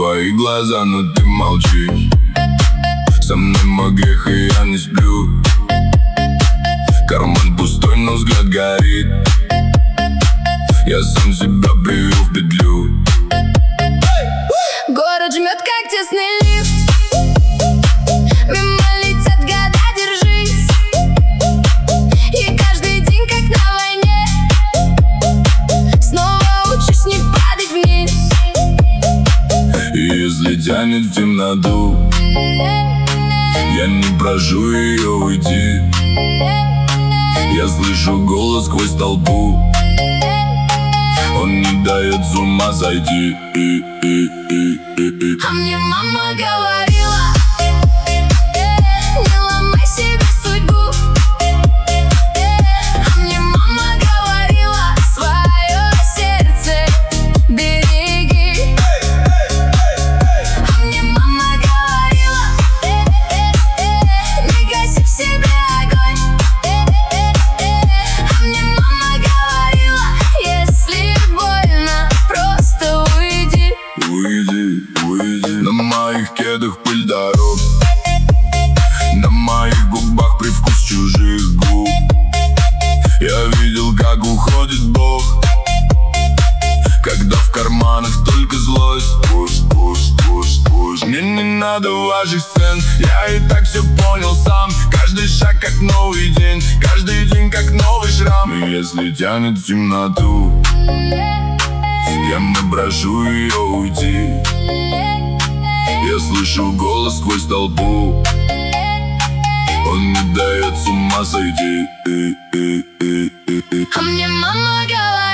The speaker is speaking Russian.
твои глаза, но ты молчишь. Со мной мой грех, и я не сплю. Карман пустой, но взгляд горит. Я сам себя привел в петлю. Город жмет, как тесный лифт. Мимо летят года, держись. И каждый день, как на войне, снова учусь не падать вниз. И если тянет в темноту, я не прошу ее уйти. Я слышу голос сквозь толпу, он не дает с ума сойти. А мне мама говорила: не ломай себе судьбу. А мне мама говорила: свое сердце береги. А мне мама говорила: не гаси в себе огонь. А мне мама говорила: если больно, просто уйди. Уйди, уйди. На моих кедах пыль дорог, на моих губах привкус чужих губ. Я видел, как уходит Бог, когда в карманах только злость. Мне не надо ваших сцен, я и так все понял сам. Каждый шаг как новый день, каждый день как новый шрам. И если тянет в темноту, я не прошу ее уйти. Я слышу голос сквозь толпу, он не дает с ума сойти. А мне мама говорила: